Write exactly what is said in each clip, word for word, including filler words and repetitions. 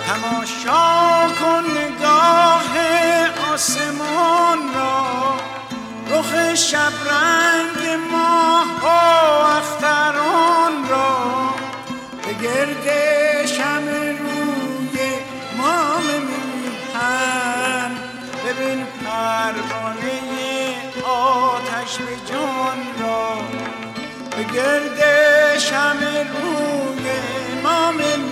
تماشا کن نگاه آسمان را، رخ شبرنگ ماه و اختران را، به گرد شمع روی ماه میهن ببین پروانه آتش به جان را، به گرد شمع روی ماه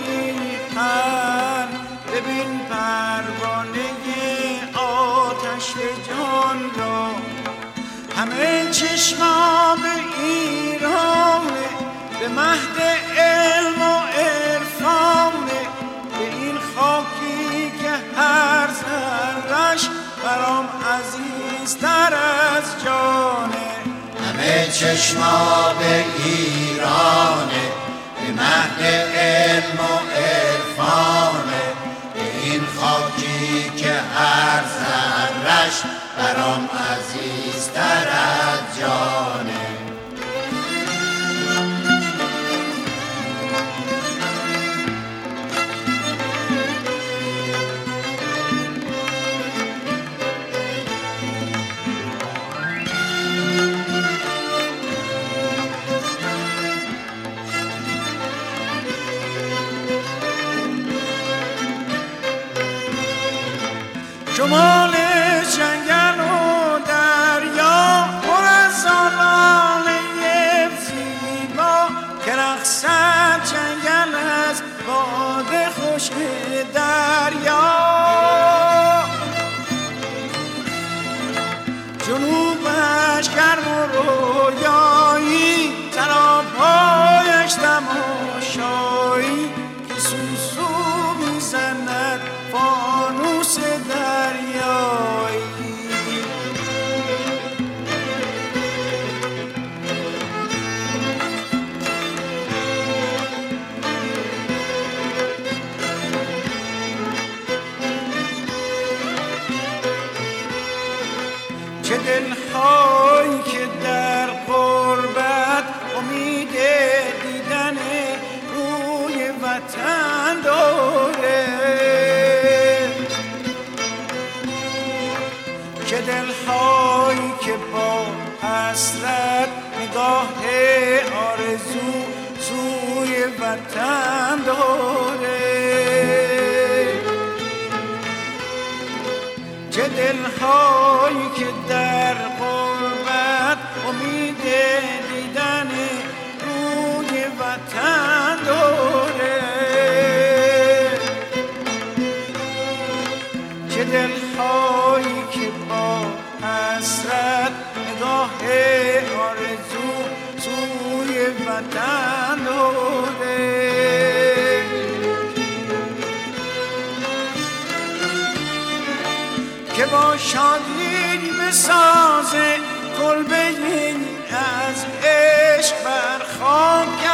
میهن ببین پروانه آتش به جان را. همه چشما به ایرانه، به مهد علم و عرفانه، به این خاکی که هر ذره‌اش برام عزیزتر از جانه. همه چشما به ایرانه، به مهد علم و عرفانه، به این خاکی که هر ذره‌اش برام عزیزتر از جانه. شمال جنگل و دریا پر از آلاله زیبا، که رقصد جنگل از باد خوش دریا. جنوبش گرم و رویایی، سراپایش تماشایی، که سوسو میزند فانوس دریایی. چه دلهایی که در غربت امید دیدن روی وطن داره، چه دلهایی که با حسرت نگاه آرزو سوی وطن داره، چه دلهایی که در غربت امید دیدن روی وطن داره، چه دلهایی که با حسرت نگاه آرزو سوی وطن داره. که با شادی بسازه کلبه از عشق بر خاکش،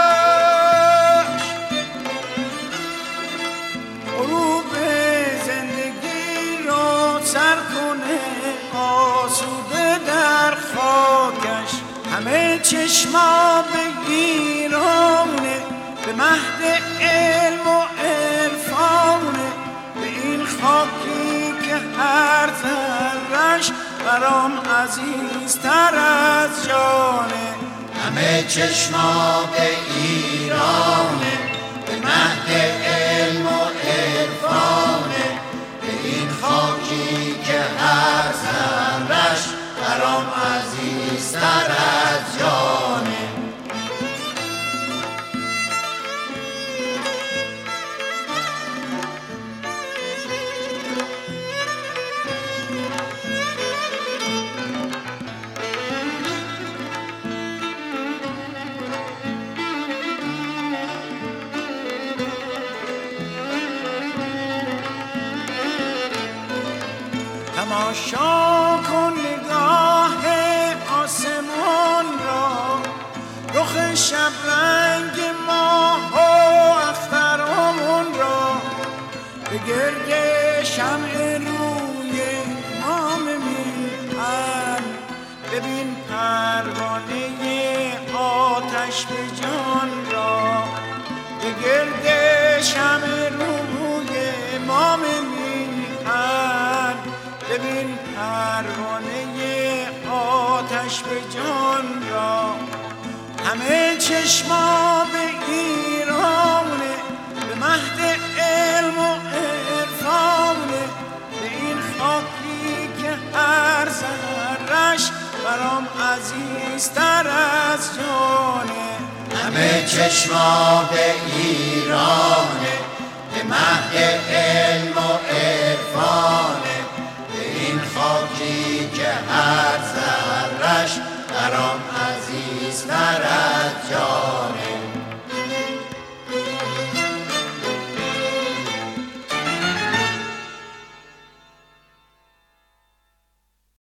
غروب زندگی رو سر کنه آسوده در خاکش. همه چشما به ایرانه، به مهد علم و عرفانه، به این خاکی که هر ذره‌اش برام عزیزتر از جانه. همه چشما به ایرانه، به مهد علم و عرفانه، به این خاکی که هر ذره‌اش برام عزیزتر از جانه. تماشا کن نگاه آسمان را، رخ شبرنگ ماه و اختران را، به گرد شمع روی ماه میهن ببین پروانه آتش به جان را، به گرد شمع روی جان را. همه چشما به ایرانه، به مهد علم و عرفانه، به این خاکی که هر ذره‌اش برام عزیزتر از جانه. همه چشما به ایرانه، به مهد